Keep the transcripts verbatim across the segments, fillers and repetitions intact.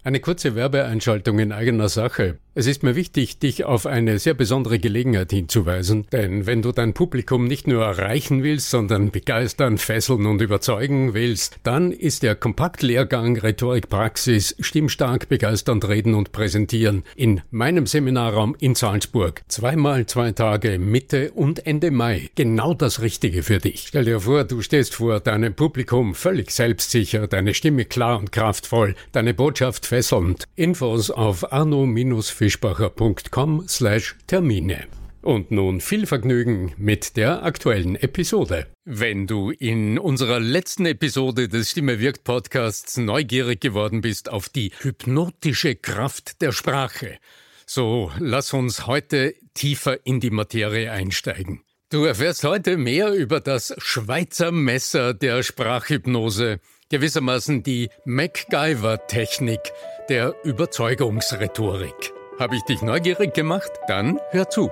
Eine kurze Werbeeinschaltung in eigener Sache. Es ist mir wichtig, dich auf eine sehr besondere Gelegenheit hinzuweisen, denn wenn du dein Publikum nicht nur erreichen willst, sondern begeistern, fesseln und überzeugen willst, dann ist der Kompaktlehrgang Rhetorik-Praxis Stimmstark, begeisternd reden und präsentieren in meinem Seminarraum in Salzburg. Zweimal zwei Tage Mitte und Ende Mai. Genau das Richtige für dich. Stell dir vor, du stehst vor deinem Publikum völlig selbstsicher, deine Stimme klar und kraftvoll, deine Botschaft fesselnd. Infos auf arno-fischbacher.com slash Termine. Und nun viel Vergnügen mit der aktuellen Episode. Wenn du in unserer letzten Episode des Stimme wirkt Podcasts neugierig geworden bist auf die hypnotische Kraft der Sprache, so lass uns heute tiefer in die Materie einsteigen. Du erfährst heute mehr über das Schweizer Messer der Sprachhypnose, gewissermaßen die MacGyver-Technik der Überzeugungsrhetorik. Habe ich dich neugierig gemacht? Dann hör zu.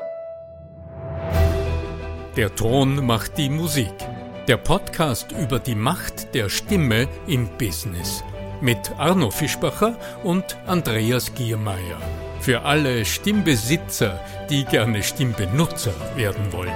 Der Ton macht die Musik. Der Podcast über die Macht der Stimme im Business. Mit Arno Fischbacher und Andreas Giermeier. Für alle Stimmbesitzer, die gerne Stimmbenutzer werden wollen.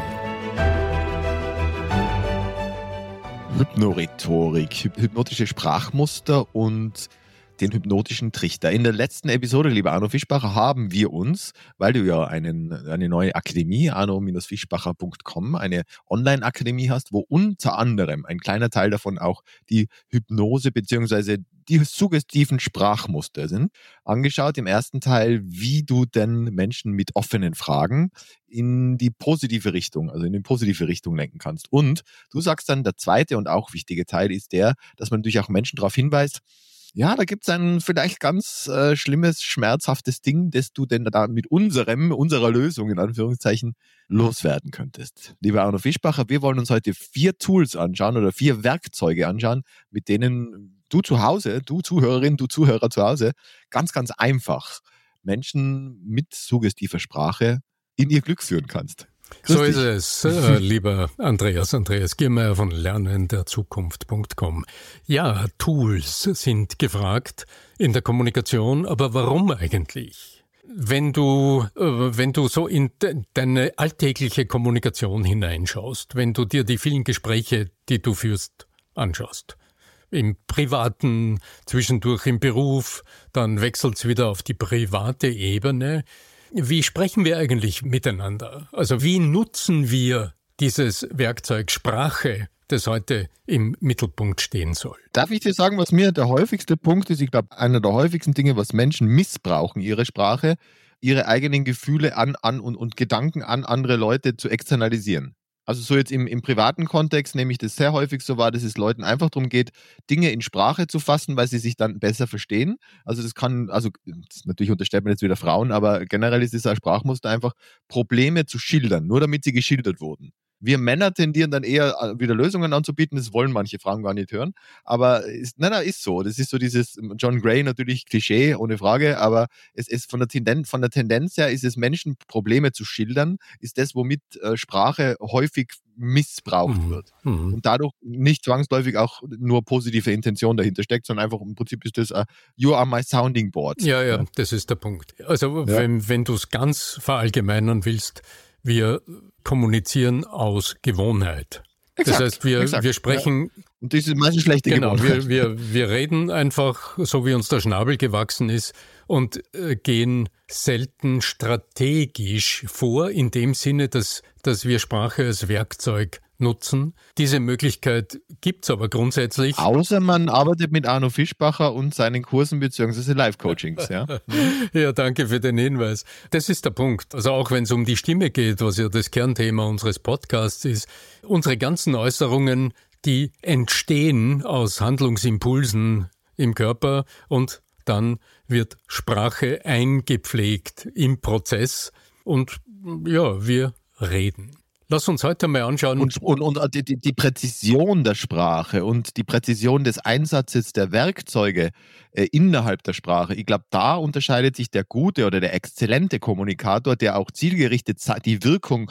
Hypnorhetorik, hypnotische Sprachmuster und den hypnotischen Trichter. In der letzten Episode, lieber Arno Fischbacher, haben wir uns, weil du ja einen, eine neue Akademie, arno fischbacher punkt com, eine Online-Akademie hast, wo unter anderem ein kleiner Teil davon auch die Hypnose bzw. die suggestiven Sprachmuster sind, angeschaut. Im ersten Teil, wie du denn Menschen mit offenen Fragen in die positive Richtung, also in die positive Richtung lenken kannst. Und du sagst dann, der zweite und auch wichtige Teil ist der, dass man natürlich auch Menschen darauf hinweist, ja, da gibt es ein vielleicht ganz äh, schlimmes, schmerzhaftes Ding, das du denn da mit unserem, unserer Lösung in Anführungszeichen loswerden könntest. Lieber Arno Fischbacher, wir wollen uns heute vier Tools anschauen oder vier Werkzeuge anschauen, mit denen du zu Hause, du Zuhörerin, du Zuhörer zu Hause, ganz, ganz einfach Menschen mit suggestiver Sprache in ihr Glück führen kannst. So ist es, äh, lieber Andreas, Andreas Giermeier von lernen der Zukunft punkt com. Ja, Tools sind gefragt in der Kommunikation, aber warum eigentlich? Wenn du, äh, wenn du so in de- deine alltägliche Kommunikation hineinschaust, wenn du dir die vielen Gespräche, die du führst, anschaust, im Privaten, zwischendurch im Beruf, dann wechselt's wieder auf die private Ebene. Wie sprechen wir eigentlich miteinander? Also wie nutzen wir dieses Werkzeug Sprache, das heute im Mittelpunkt stehen soll? Darf ich dir sagen, was mir der häufigste Punkt ist? Ich glaube, einer der häufigsten Dinge, was Menschen missbrauchen, ihre Sprache, ihre eigenen Gefühle an, an und, und Gedanken an andere Leute zu externalisieren. Also so jetzt im, im privaten Kontext nehme ich das sehr häufig so wahr, dass es Leuten einfach darum geht, Dinge in Sprache zu fassen, weil sie sich dann besser verstehen. Also das kann, also das natürlich unterstellt man jetzt wieder Frauen, aber generell ist es ein Sprachmuster einfach, Probleme zu schildern, nur damit sie geschildert wurden. Wir Männer tendieren dann eher wieder Lösungen anzubieten, das wollen manche Frauen gar nicht hören, aber ist, nein, nein, ist so. Das ist so dieses John Gray, natürlich Klischee, ohne Frage, aber es ist von der Tendenz, von der Tendenz her ist es, Menschen Probleme zu schildern, ist das, womit äh, Sprache häufig missbraucht mhm. wird. Mhm. Und dadurch nicht zwangsläufig auch nur positive Intention dahinter steckt, sondern einfach im Prinzip ist das uh, you are my sounding board. Ja, ja, ja, das ist der Punkt. Also ja. wenn, wenn du es ganz verallgemeinern willst, wir kommunizieren aus Gewohnheit. Exakt, das heißt, wir, wir sprechen... Ja. Und das ist meistens schlechte Genau, Gewohnheit. wir, wir, wir reden einfach, so wie uns der Schnabel gewachsen ist und äh, gehen selten strategisch vor, in dem Sinne, dass, dass wir Sprache als Werkzeug nutzen. Diese Möglichkeit gibt's aber grundsätzlich. Außer man arbeitet mit Arno Fischbacher und seinen Kursen bzw. Live-Coachings. Ja? Ja, danke für den Hinweis. Das ist der Punkt. Also auch wenn es um die Stimme geht, was ja das Kernthema unseres Podcasts ist, unsere ganzen Äußerungen, die entstehen aus Handlungsimpulsen im Körper und dann wird Sprache eingepflegt im Prozess und ja, wir reden. Lass uns heute mal anschauen. Und, und, und die, die Präzision der Sprache und die Präzision des Einsatzes der Werkzeuge äh, innerhalb der Sprache, ich glaube, da unterscheidet sich der gute oder der exzellente Kommunikator, der auch zielgerichtet die Wirkung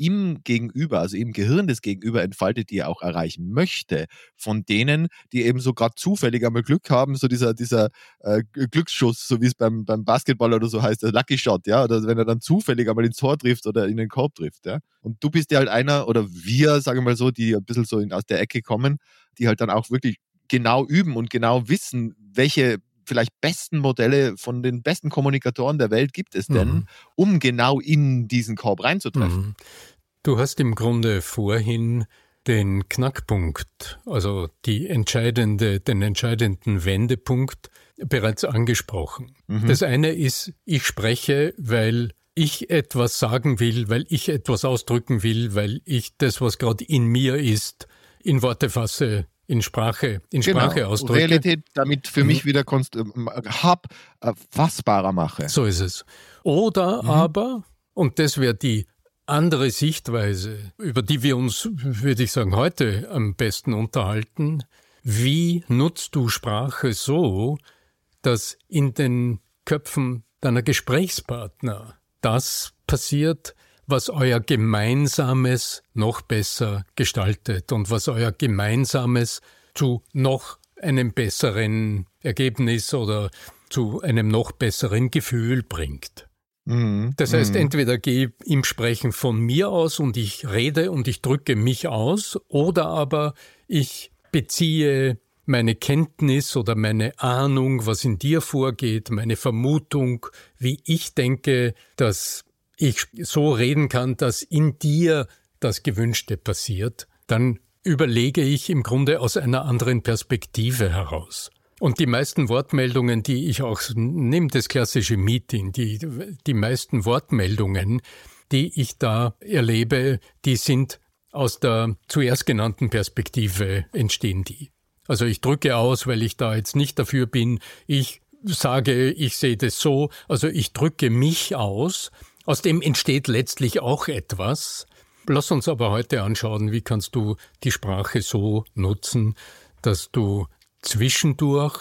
im Gegenüber, also im Gehirn des Gegenüber entfaltet, die er auch erreichen möchte, von denen, die eben so gerade zufällig einmal Glück haben, so dieser, dieser äh, Glücksschuss, so wie es beim, beim Basketball oder so heißt, der Lucky Shot, ja, oder wenn er dann zufällig einmal ins Tor trifft oder in den Korb trifft, ja. Und du bist ja halt einer, oder wir, sagen wir mal so, die ein bisschen so in, aus der Ecke kommen, die halt dann auch wirklich genau üben und genau wissen, welche vielleicht besten Modelle von den besten Kommunikatoren der Welt gibt es denn, mhm. um genau in diesen Korb reinzutreffen. Mhm. Du hast im Grunde vorhin den Knackpunkt, also die entscheidende, den entscheidenden Wendepunkt bereits angesprochen. Mhm. Das eine ist, ich spreche, weil ich etwas sagen will, weil ich etwas ausdrücken will, weil ich das, was gerade in mir ist, in Worte fasse, in Sprache, in Sprache genau. ausdrücke. Realität damit für mhm. mich wieder konst- hab, äh, fassbarer mache. So ist es. Oder mhm. aber, und das wäre die andere Sichtweise, über die wir uns, würde ich sagen, heute am besten unterhalten, wie nutzt du Sprache so, dass in den Köpfen deiner Gesprächspartner das passiert, was euer Gemeinsames noch besser gestaltet und was euer Gemeinsames zu noch einem besseren Ergebnis oder zu einem noch besseren Gefühl bringt. Mhm. Das heißt, mhm. entweder gehe im Sprechen von mir aus und ich rede und ich drücke mich aus, oder aber ich beziehe meine Kenntnis oder meine Ahnung, was in dir vorgeht, meine Vermutung, wie ich denke, dass ich so reden kann, dass in dir das Gewünschte passiert, dann überlege ich im Grunde aus einer anderen Perspektive heraus. Und die meisten Wortmeldungen, die ich auch, nimm das klassische Meeting, die, die meisten Wortmeldungen, die ich da erlebe, die sind aus der zuerst genannten Perspektive entstehen die. Also ich drücke aus, weil ich da jetzt nicht dafür bin, ich sage, ich sehe das so, also ich drücke mich aus. Aus dem entsteht letztlich auch etwas. Lass uns aber heute anschauen, wie kannst du die Sprache so nutzen, dass du zwischendurch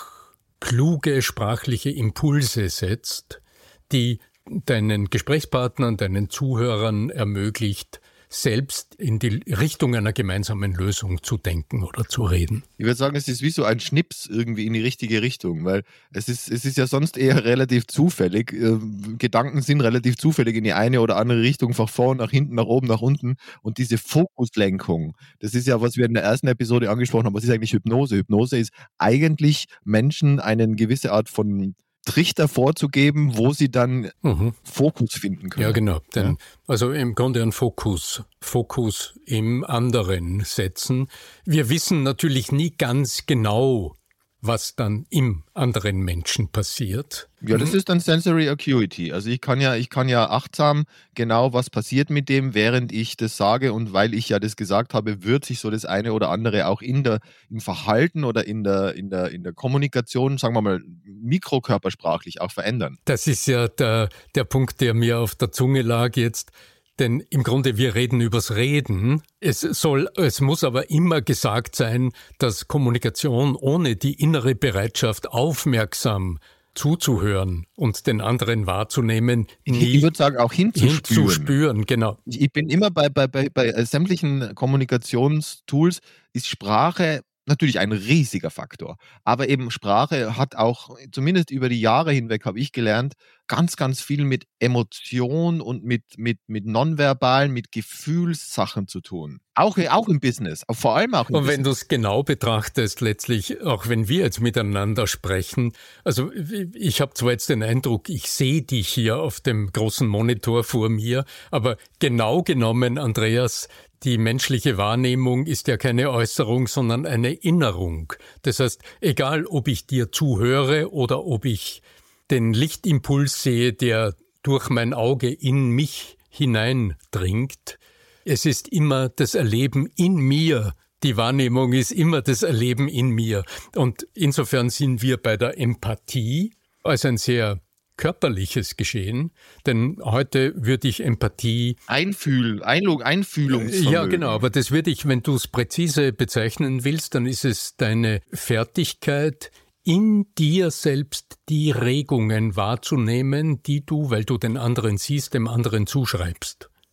kluge sprachliche Impulse setzt, die deinen Gesprächspartnern, deinen Zuhörern ermöglicht, selbst in die Richtung einer gemeinsamen Lösung zu denken oder zu reden. Ich würde sagen, es ist wie so ein Schnips irgendwie in die richtige Richtung, weil es ist, es ist ja sonst eher relativ zufällig. Äh, Gedanken sind relativ zufällig in die eine oder andere Richtung, von vorn, nach hinten, nach oben, nach unten. Und diese Fokuslenkung, das ist ja, was wir in der ersten Episode angesprochen haben, was ist eigentlich Hypnose? Hypnose ist eigentlich Menschen eine gewisse Art von Trichter vorzugeben, wo sie dann mhm. Fokus finden können. Ja, genau. Denn, ja. Also im Grunde ein Fokus, Fokus im anderen setzen. Wir wissen natürlich nie ganz genau, was dann im anderen Menschen passiert. Ja, das ist dann Sensory Acuity. Also ich kann ja, ich kann ja achtsam genau, was passiert mit dem, während ich das sage, und weil ich ja das gesagt habe, wird sich so das eine oder andere auch in der, im Verhalten oder in der, in der, in der Kommunikation, sagen wir mal, mikrokörpersprachlich auch verändern. Das ist ja der, der Punkt, der mir auf der Zunge lag jetzt. Denn im Grunde, wir reden übers Reden. Es soll, es muss aber immer gesagt sein, dass Kommunikation ohne die innere Bereitschaft, aufmerksam zuzuhören und den anderen wahrzunehmen, nie ich würde sagen, auch hinzuspüren. hinzuspüren, genau. Ich bin immer bei, bei, bei, bei sämtlichen Kommunikationstools, ist Sprache natürlich ein riesiger Faktor. Aber eben Sprache hat auch, zumindest über die Jahre hinweg, habe ich gelernt, ganz, ganz viel mit Emotion und mit, mit, mit nonverbalen, mit Gefühlssachen zu tun. Auch, auch im Business, vor allem auch im Und Business. wenn du es genau betrachtest, letztlich, auch wenn wir jetzt miteinander sprechen, also ich habe zwar jetzt den Eindruck, ich sehe dich hier auf dem großen Monitor vor mir, aber genau genommen, Andreas, die menschliche Wahrnehmung ist ja keine Äußerung, sondern eine Innerung. Das heißt, egal ob ich dir zuhöre oder ob ich den Lichtimpuls sehe, der durch mein Auge in mich hineindringt, es ist immer das Erleben in mir. Die Wahrnehmung ist immer das Erleben in mir. Und insofern sind wir bei der Empathie als ein sehr körperliches Geschehen, denn heute würde ich Empathie... Einfühl, Einlog, Einfühlungsvermögen. Ja, genau, aber das würde ich, wenn du es präzise bezeichnen willst, dann ist es deine Fertigkeit, in dir selbst die Regungen wahrzunehmen, die du, weil du den anderen siehst, dem anderen zuschreibst.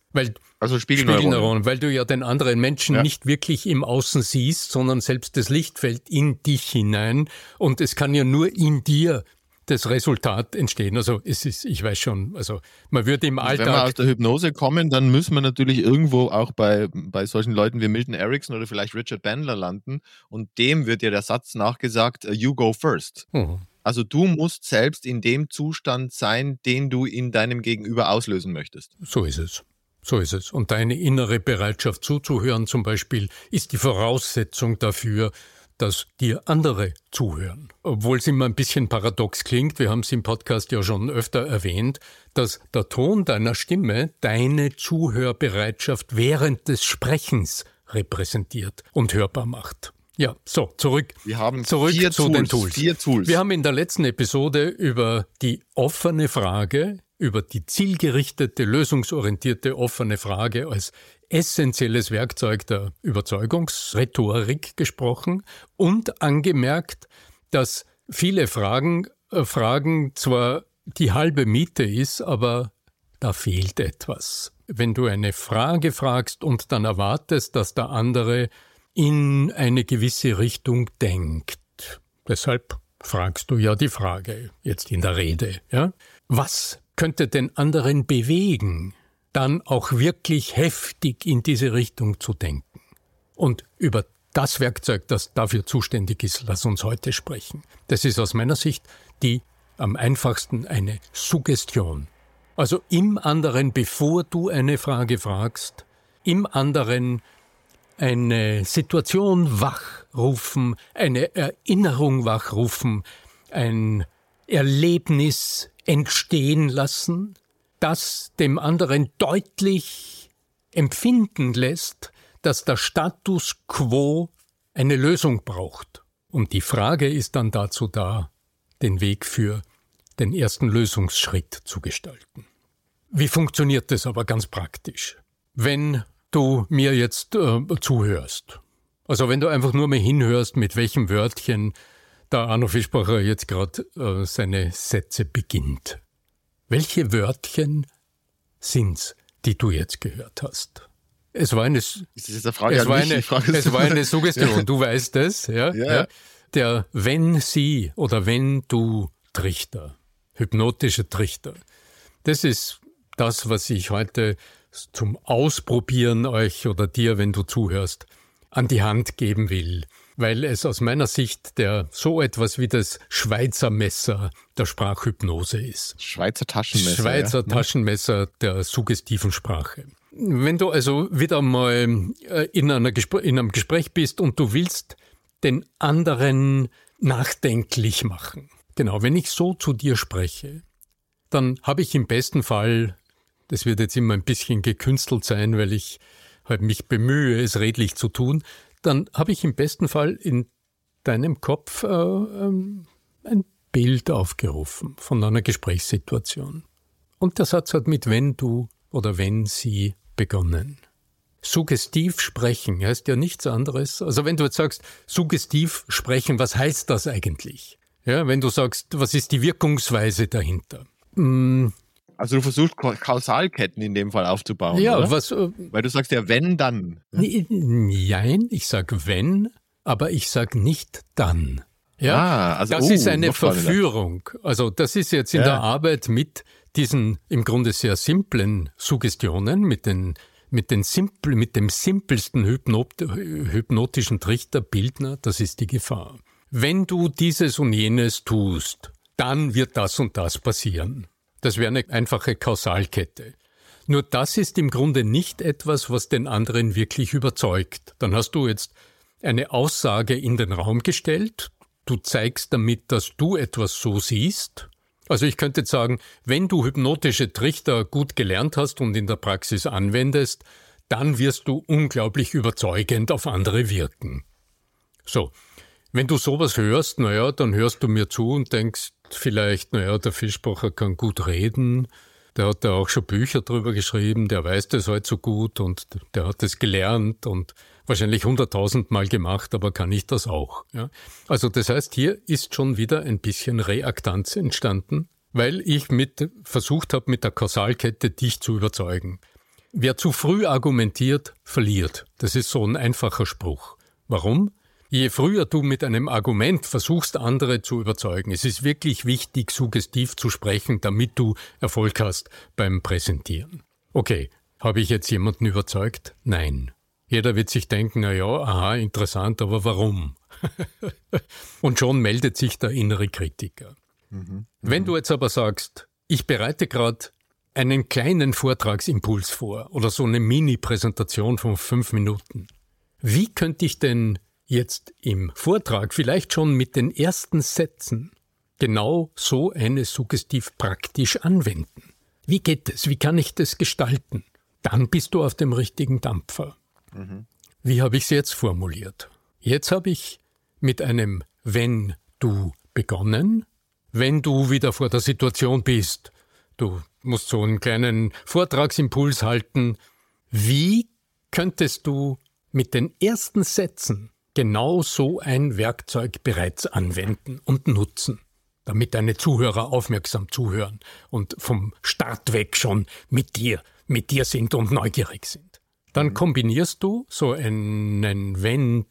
Weil also Spiegelneuronen. Spiegelneuronen, weil du ja den anderen Menschen ja. nicht wirklich im Außen siehst, sondern selbst das Licht fällt in dich hinein und es kann ja nur in dir das Resultat entstehen. Also es ist, ich weiß schon, also man würde im Alltag... Wenn wir aus der Hypnose kommen, dann müssen wir natürlich irgendwo auch bei, bei solchen Leuten wie Milton Erickson oder vielleicht Richard Bandler landen und dem wird ja der Satz nachgesagt, you go first. Mhm. Also du musst selbst in dem Zustand sein, den du in deinem Gegenüber auslösen möchtest. So ist es. So ist es. Und deine innere Bereitschaft zuzuhören zum Beispiel ist die Voraussetzung dafür, dass dir andere zuhören. Obwohl es immer ein bisschen paradox klingt, wir haben es im Podcast ja schon öfter erwähnt, dass der Ton deiner Stimme deine Zuhörbereitschaft während des Sprechens repräsentiert und hörbar macht. Ja, so, zurück, wir haben zurück vier zu Tools, den Tools. Vier Tools. Wir haben in der letzten Episode über die offene Frage, über die zielgerichtete, lösungsorientierte offene Frage als essentielles Werkzeug der Überzeugungsrhetorik gesprochen und angemerkt, dass viele Fragen, äh, Fragen zwar die halbe Miete ist, aber da fehlt etwas. Wenn du eine Frage fragst und dann erwartest, dass der andere in eine gewisse Richtung denkt. Deshalb fragst du ja die Frage, jetzt in der Rede. Ja? Was könnte den anderen bewegen, dann auch wirklich heftig in diese Richtung zu denken? Und über das Werkzeug, das dafür zuständig ist, lass uns heute sprechen. Das ist aus meiner Sicht die am einfachsten eine Suggestion. Also im anderen, bevor du eine Frage fragst, im anderen eine Situation wachrufen, eine Erinnerung wachrufen, ein Erlebnis entstehen lassen, das dem anderen deutlich empfinden lässt, dass der Status quo eine Lösung braucht. Und die Frage ist dann dazu da, den Weg für den ersten Lösungsschritt zu gestalten. Wie funktioniert das aber ganz praktisch? Wenn du mir jetzt äh, zuhörst. Also wenn du einfach nur mal hinhörst, mit welchem Wörtchen der Arno Fischbacher jetzt gerade äh, seine Sätze beginnt. Welche Wörtchen sind's, die du jetzt gehört hast? Es war eine, ist das jetzt eine Frage es an war mich? eine, Frage es war eine Suggestion, ja. Du weißt es. Ja, ja. Ja. Der Wenn Sie oder Wenn Du Trichter, hypnotische Trichter, das ist das, was ich heute zum Ausprobieren euch oder dir, wenn du zuhörst, an die Hand geben will, weil es aus meiner Sicht der so etwas wie das Schweizer Messer der Sprachhypnose ist. Schweizer Taschenmesser. Schweizer ja. Taschenmesser der suggestiven Sprache. Wenn du also wieder mal in, einer Gespr- in einem Gespräch bist und du willst den anderen nachdenklich machen. Genau, wenn ich so zu dir spreche, dann habe ich im besten Fall, das wird jetzt immer ein bisschen gekünstelt sein, weil ich halt mich bemühe, es redlich zu tun, dann habe ich im besten Fall in deinem Kopf äh, ähm, ein Bild aufgerufen von einer Gesprächssituation. Und der Satz hat mit wenn du oder wenn sie begonnen. Suggestiv sprechen heißt ja nichts anderes. Also wenn du jetzt sagst, suggestiv sprechen, was heißt das eigentlich? Ja, wenn du sagst, was ist die Wirkungsweise dahinter? Hm, Also du versuchst Kausalketten in dem Fall aufzubauen, ja, oder? Was, äh, Weil du sagst ja wenn, dann. Nein, ich sage wenn, aber ich sage nicht dann. Ja, ah, also, das oh, ist eine noch spannender. Verführung. Also das ist jetzt in Ja. der Arbeit mit diesen im Grunde sehr simplen Suggestionen, mit den mit den simpel, mit dem simpelsten Hypnot, hypnotischen Trichter Bildner, das ist die Gefahr. Wenn du dieses und jenes tust, dann wird das und das passieren. Das wäre eine einfache Kausalkette. Nur das ist im Grunde nicht etwas, was den anderen wirklich überzeugt. Dann hast du jetzt eine Aussage in den Raum gestellt. Du zeigst damit, dass du etwas so siehst. Also ich könnte jetzt sagen, wenn du hypnotische Trichter gut gelernt hast und in der Praxis anwendest, dann wirst du unglaublich überzeugend auf andere wirken. So, wenn du sowas hörst, naja, dann hörst du mir zu und denkst vielleicht, naja, der Fischbacher kann gut reden, der hat da auch schon Bücher drüber geschrieben, der weiß das halt so gut und der hat das gelernt und wahrscheinlich hunderttausend Mal gemacht, aber kann ich das auch. Ja? Also das heißt, hier ist schon wieder ein bisschen Reaktanz entstanden, weil ich mit versucht habe, mit der Kausalkette dich zu überzeugen. wer zu früh argumentiert, verliert. Das ist so ein einfacher Spruch. Warum? Je früher du mit einem Argument versuchst, andere zu überzeugen, es ist wirklich wichtig, suggestiv zu sprechen, damit du Erfolg hast beim Präsentieren. Okay, habe ich jetzt jemanden überzeugt? Nein. Jeder wird sich denken, na ja, aha, interessant, aber warum? Und schon meldet sich der innere Kritiker. Mhm. Wenn du jetzt aber sagst, ich bereite gerade einen kleinen Vortragsimpuls vor oder so eine Mini-Präsentation von fünf Minuten, wie könnte ich denn jetzt im Vortrag vielleicht schon mit den ersten Sätzen genau so eine Suggestiv praktisch anwenden? Wie geht es? Wie kann ich das gestalten? Dann bist du auf dem richtigen Dampfer. Mhm. Wie habe ich es jetzt formuliert? Jetzt habe ich mit einem Wenn du begonnen, wenn du wieder vor der Situation bist. Du musst so einen kleinen Vortragsimpuls halten. Wie könntest du mit den ersten Sätzen genau so ein Werkzeug bereits anwenden und nutzen, damit deine Zuhörer aufmerksam zuhören und vom Start weg schon mit dir, mit dir sind und neugierig sind? Dann kombinierst du so einen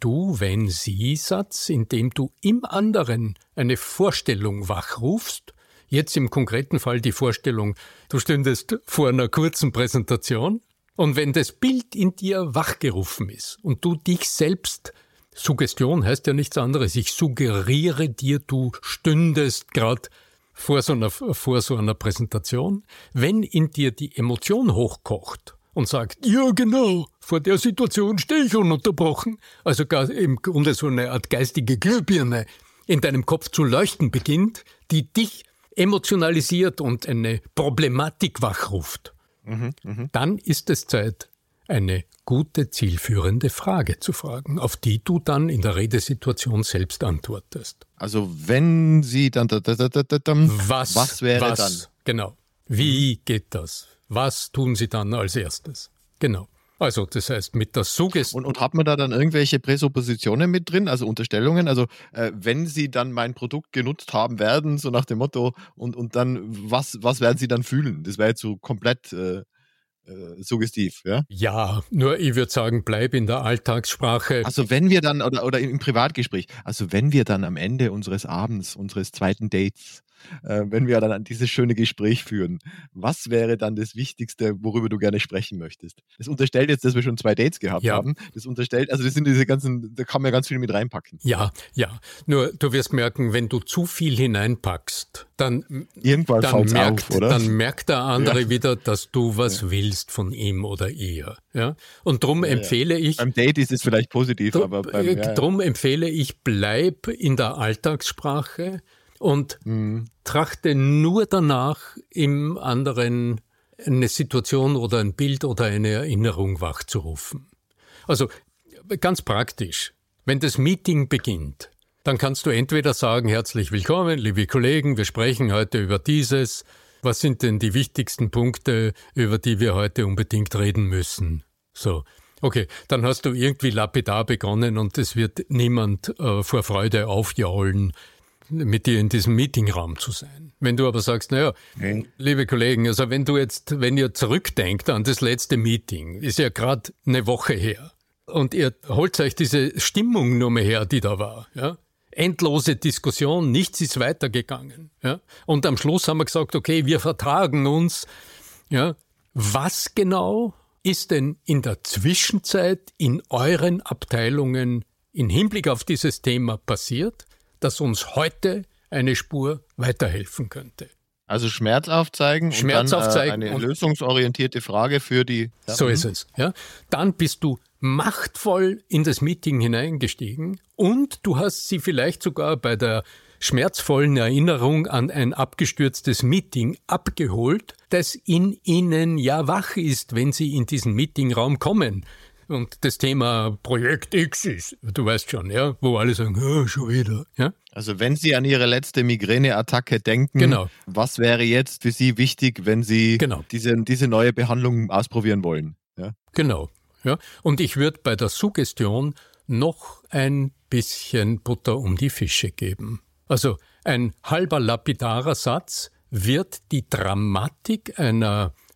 Wenn-Du-Wenn-Sie-Satz, indem du im anderen eine Vorstellung wachrufst. Jetzt im konkreten Fall die Vorstellung, du stündest vor einer kurzen Präsentation und wenn das Bild in dir wachgerufen ist und du dich selbst, Suggestion heißt ja nichts anderes, ich suggeriere dir, du stündest gerade vor so einer, vor so einer Präsentation, wenn in dir die Emotion hochkocht, und sagt, ja genau, vor der Situation stehe ich ununterbrochen, also gar im Grunde so eine Art geistige Glühbirne in deinem Kopf zu leuchten beginnt, die dich emotionalisiert und eine Problematik wachruft, mhm, mh. Dann ist es Zeit, eine gute, zielführende Frage zu fragen, auf die du dann in der Redesituation selbst antwortest. Also wenn sie dann, da, da, da, da, da, was, was wäre was, dann? Genau, wie geht das? Was tun sie dann als erstes? Genau. Also das heißt, mit der Suggestion... Und, und hat man da dann irgendwelche Präsuppositionen mit drin, also Unterstellungen? Also äh, wenn sie dann mein Produkt genutzt haben werden, so nach dem Motto, und, und dann, was, was werden sie dann fühlen? Das wäre jetzt so komplett äh, äh, suggestiv, ja? Ja, nur ich würde sagen, bleib in der Alltagssprache. Also wenn wir dann, oder, oder im Privatgespräch, also wenn wir dann am Ende unseres Abends, unseres zweiten Dates, Äh, wenn wir dann an dieses schöne Gespräch führen, was wäre dann das Wichtigste, worüber du gerne sprechen möchtest? Das unterstellt jetzt, dass wir schon zwei Dates gehabt ja. haben. Das unterstellt, also das sind diese ganzen, da kann man ja ganz viel mit reinpacken. Ja, ja. Nur du wirst merken, wenn du zu viel hineinpackst, dann, Irgendwann dann, merkt, auf, oder? dann merkt der andere ja. wieder, dass du was ja. willst von ihm oder ihr. Ja? Und drum ja, empfehle ja. ich... Beim Date ist es vielleicht positiv, drum, aber... Beim, ja, drum empfehle ich, bleib in der Alltagssprache und mhm. trachte nur danach, im anderen eine Situation oder ein Bild oder eine Erinnerung wachzurufen. Also ganz praktisch, wenn das Meeting beginnt, dann kannst du entweder sagen, herzlich willkommen, liebe Kollegen, wir sprechen heute über dieses. Was sind denn die wichtigsten Punkte, über die wir heute unbedingt reden müssen? So, okay, dann hast du irgendwie lapidar begonnen und es wird niemand äh, vor Freude aufjaulen, mit dir in diesem Meetingraum zu sein. Wenn du aber sagst, naja, okay. liebe Kollegen, also wenn du jetzt, wenn ihr zurückdenkt an das letzte Meeting, ist ja gerade eine Woche her und ihr holt euch diese Stimmung nur mehr her, die da war, ja? Endlose Diskussion, nichts ist weitergegangen, ja? Und am Schluss haben wir gesagt, okay, wir vertragen uns, ja? Was genau ist denn in der Zwischenzeit in euren Abteilungen im Hinblick auf dieses Thema passiert, das uns heute eine Spur weiterhelfen könnte? Also Schmerz aufzeigen Schmerz und dann aufzeigen äh, eine und lösungsorientierte Frage für die... Ja. So ist es. Ja. Dann bist du machtvoll in das Meeting hineingestiegen und du hast sie vielleicht sogar bei der schmerzvollen Erinnerung an ein abgestürztes Meeting abgeholt, das in ihnen ja wach ist, wenn sie in diesen Meetingraum kommen. Und das Thema Projekt X ist, du weißt schon, ja, wo alle sagen, oh, schon wieder. Ja? Also wenn Sie an Ihre letzte Migräneattacke denken, genau. was wäre jetzt für Sie wichtig, wenn Sie genau. diese, diese neue Behandlung ausprobieren wollen? Ja? Genau. Ja? Und ich würde bei der Suggestion noch ein bisschen Butter um die Fische geben. Also ein halber lapidarer Satz wird die Dramatik einer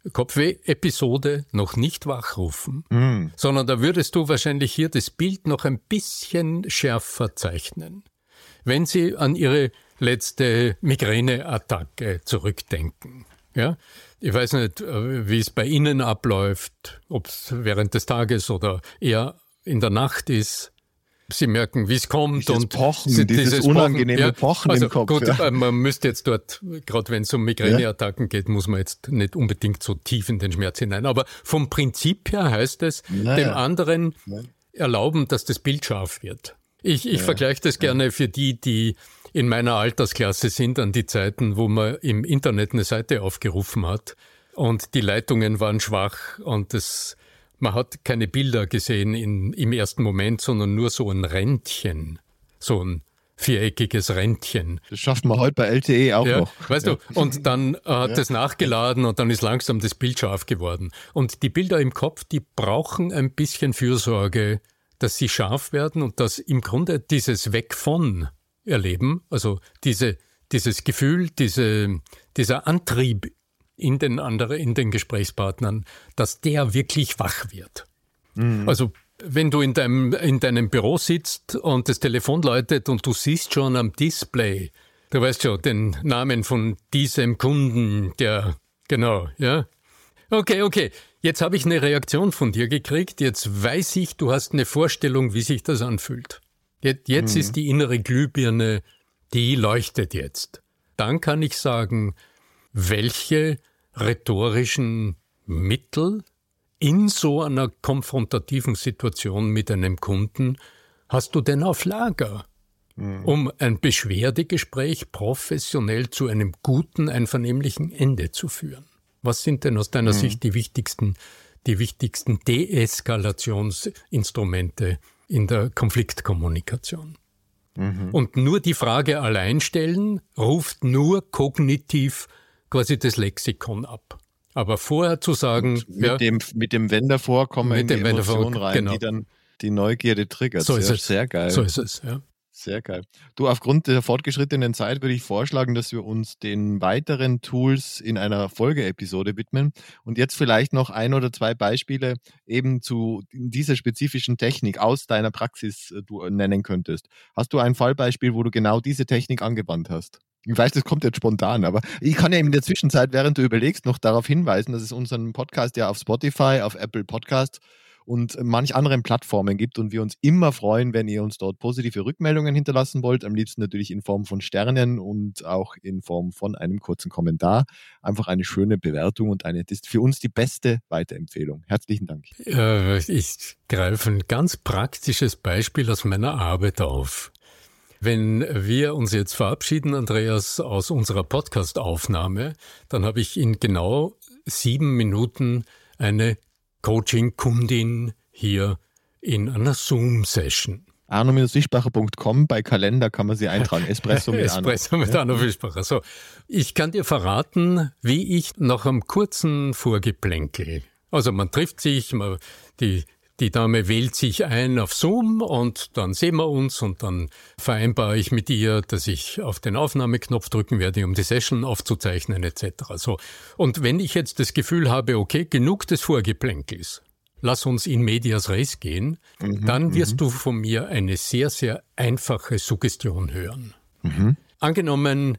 Kopfweh-Episode noch nicht wachrufen, mm. sondern da würdest du wahrscheinlich hier das Bild noch ein bisschen schärfer zeichnen. Wenn Sie an Ihre letzte Migräneattacke zurückdenken, ja, ich weiß nicht, wie es bei Ihnen abläuft, ob es während des Tages oder eher in der Nacht ist. Sie merken, wie es kommt. Dieses und Pochen, sie, dieses, dieses unangenehme Pochen, ja, Pochen also im Kopf. Gut, ja. man müsste jetzt dort, gerade wenn es um Migräneattacken geht, muss man jetzt nicht unbedingt so tief in den Schmerz hinein. Aber vom Prinzip her heißt es, naja. dem anderen Nein. erlauben, dass das Bild scharf wird. Ich, ich ja. vergleiche das gerne ja. für die, die in meiner Altersklasse sind, an die Zeiten, wo man im Internet eine Seite aufgerufen hat und die Leitungen waren schwach und das, man hat keine Bilder gesehen in, im ersten Moment, sondern nur so ein Rändchen, so ein viereckiges Rändchen. Das schafft man heute bei L T E auch ja, noch. Weißt ja. du, und dann hat ja. das nachgeladen und dann ist langsam das Bild scharf geworden. Und die Bilder im Kopf, die brauchen ein bisschen Fürsorge, dass sie scharf werden und dass im Grunde dieses Weg von Erleben, also diese, dieses Gefühl, diese, dieser Antrieb in den anderen, in den Gesprächspartnern, dass der wirklich wach wird. Mhm. Also wenn du in deinem, in deinem Büro sitzt und das Telefon läutet und du siehst schon am Display, du weißt schon den Namen von diesem Kunden, der, genau, ja. Okay, okay, jetzt habe ich eine Reaktion von dir gekriegt, jetzt weiß ich, du hast eine Vorstellung, wie sich das anfühlt. Jetzt, jetzt mhm. ist die innere Glühbirne, die leuchtet jetzt. Dann kann ich sagen, welche rhetorischen Mittel in so einer konfrontativen Situation mit einem Kunden hast du denn auf Lager, mhm. um ein Beschwerdegespräch professionell zu einem guten, einvernehmlichen Ende zu führen? Was sind denn aus deiner mhm. Sicht die wichtigsten, die wichtigsten Deeskalationsinstrumente in der Konfliktkommunikation? Mhm. Und nur die Frage allein stellen, ruft nur kognitiv quasi das Lexikon ab. Aber vorher zu sagen... Und mit, ja, dem, mit dem Wenn davor kommen wir in die Emotion rein, genau. die dann die Neugierde triggert. So ist sehr, es. Sehr geil. So ist es, ja. Sehr geil. Du, aufgrund der fortgeschrittenen Zeit würde ich vorschlagen, dass wir uns den weiteren Tools in einer Folgeepisode widmen und jetzt vielleicht noch ein oder zwei Beispiele eben zu dieser spezifischen Technik aus deiner Praxis du nennen könntest. Hast du ein Fallbeispiel, wo du genau diese Technik angewandt hast? Ich weiß, das kommt jetzt spontan, aber ich kann ja in der Zwischenzeit, während du überlegst, noch darauf hinweisen, dass es unseren Podcast ja auf Spotify, auf Apple Podcasts und manch anderen Plattformen gibt und wir uns immer freuen, wenn ihr uns dort positive Rückmeldungen hinterlassen wollt, am liebsten natürlich in Form von Sternen und auch in Form von einem kurzen Kommentar. Einfach eine schöne Bewertung und eine, das ist für uns die beste Weiterempfehlung. Herzlichen Dank. Äh, ich greife ein ganz praktisches Beispiel aus meiner Arbeit auf. Wenn wir uns jetzt verabschieden, Andreas, aus unserer Podcast-Aufnahme, dann habe ich in genau sieben Minuten eine Coaching-Kundin hier in einer Zoom-Session. arno Fischbacher Punkt com, bei Kalender kann man sie eintragen. Espresso mit Arno. Espresso mit Arno Fischbacher. So, ich kann dir verraten, wie ich nach einem kurzen Vorgeplänkel, also man trifft sich, man, die Die Dame wählt sich ein auf Zoom und dann sehen wir uns und dann vereinbare ich mit ihr, dass ich auf den Aufnahmeknopf drücken werde, um die Session aufzuzeichnen et cetera. So. Und wenn ich jetzt das Gefühl habe, okay, genug des Vorgeplänkels, lass uns in medias res gehen, mhm, dann wirst mhm. du von mir eine sehr, sehr einfache Suggestion hören. Mhm. Angenommen,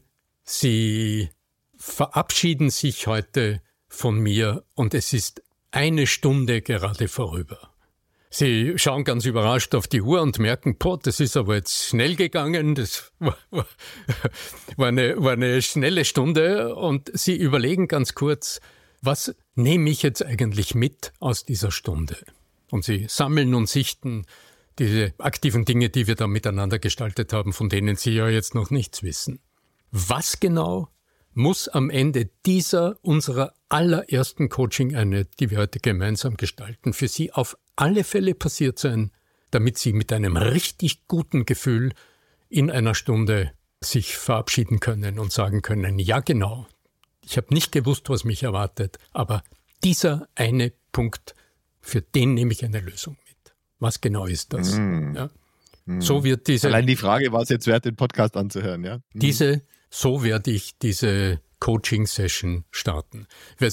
Sie verabschieden sich heute von mir und es ist eine Stunde gerade vorüber. Sie schauen ganz überrascht auf die Uhr und merken, boah, das ist aber jetzt schnell gegangen, das war, war, war, eine, war eine schnelle Stunde und Sie überlegen ganz kurz, was nehme ich jetzt eigentlich mit aus dieser Stunde? Und Sie sammeln und sichten diese aktiven Dinge, die wir da miteinander gestaltet haben, von denen Sie ja jetzt noch nichts wissen. Was genau muss am Ende dieser, unserer allerersten Coaching-Einheit, die wir heute gemeinsam gestalten, für Sie auf alle Fälle passiert sein, damit Sie mit einem richtig guten Gefühl in einer Stunde sich verabschieden können und sagen können, ja genau, ich habe nicht gewusst, was mich erwartet, aber dieser eine Punkt, für den nehme ich eine Lösung mit. Was genau ist das? Mm. Ja? Mm. So wird diese... Allein die Frage war es jetzt wert, den Podcast anzuhören, ja? Mm. Diese, so werde ich diese Coaching-Session starten. Wer sich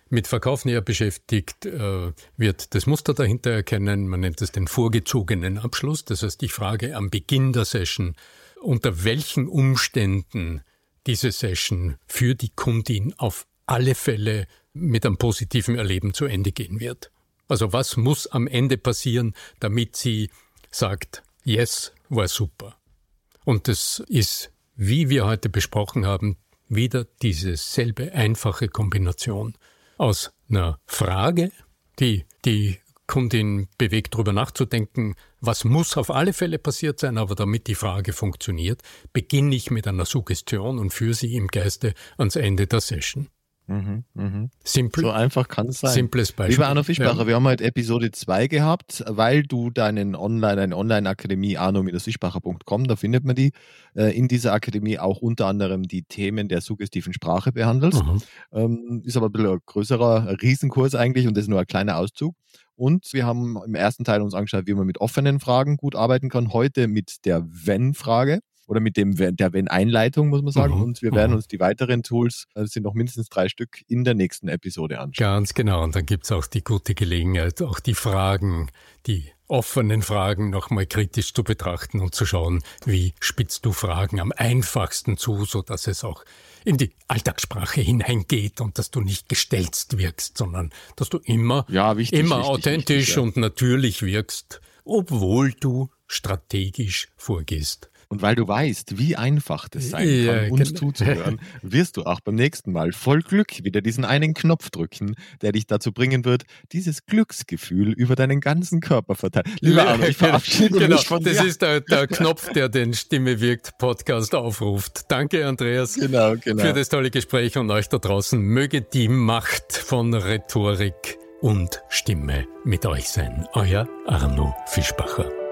mit Verkauf näher beschäftigt, äh, wird das Muster dahinter erkennen. Man nennt es den vorgezogenen Abschluss. Das heißt, ich frage am Beginn der Session, unter welchen Umständen diese Session für die Kundin auf alle Fälle mit einem positiven Erleben zu Ende gehen wird. Also was muss am Ende passieren, damit sie sagt, yes, war super. Und das ist, wie wir heute besprochen haben, wieder diese selbe einfache Kombination aus einer Frage, die die Kundin bewegt, darüber nachzudenken, was muss auf alle Fälle passiert sein, aber damit die Frage funktioniert, beginne ich mit einer Suggestion und führe sie im Geiste ans Ende der Session. Mhm, mh. Simple, so einfach kann es sein. Simples Beispiel. Lieber Arno Fischbacher, ja. wir haben heute Episode zwei gehabt, weil du deinen Online, deine Online-Akademie arno Fischbacher Punkt com, da findet man die, äh, in dieser Akademie auch unter anderem die Themen der suggestiven Sprache behandelst. Mhm. Ähm, ist aber ein bisschen ein größerer ein Riesenkurs eigentlich und das ist nur ein kleiner Auszug. Und wir haben im ersten Teil uns angeschaut, wie man mit offenen Fragen gut arbeiten kann. Heute mit der Wenn-Frage. Oder mit dem der Wenn-Einleitung, muss man sagen. Mhm. Und wir werden mhm. uns die weiteren Tools, das sind noch mindestens drei Stück, in der nächsten Episode anschauen. Ganz genau. Und dann gibt es auch die gute Gelegenheit, auch die Fragen, die offenen Fragen nochmal kritisch zu betrachten und zu schauen, wie spitzt du Fragen am einfachsten zu, sodass es auch in die Alltagssprache hineingeht und dass du nicht gestelzt wirkst, sondern dass du immer, ja, wichtig, immer wichtig, authentisch wichtig, ja. und natürlich wirkst, obwohl du strategisch vorgehst. Und weil du weißt, wie einfach das sein ja, kann, uns genau. zuzuhören, wirst du auch beim nächsten Mal voll Glück wieder diesen einen Knopf drücken, der dich dazu bringen wird, dieses Glücksgefühl über deinen ganzen Körper verteilen. Lieber Arno, ich verabschiede genau, mich von das dir. Das ist der, der Knopf, der den Stimme wirkt Podcast aufruft. Danke, Andreas, genau, genau. für das tolle Gespräch und euch da draußen. Möge die Macht von Rhetorik und Stimme mit euch sein. Euer Arno Fischbacher.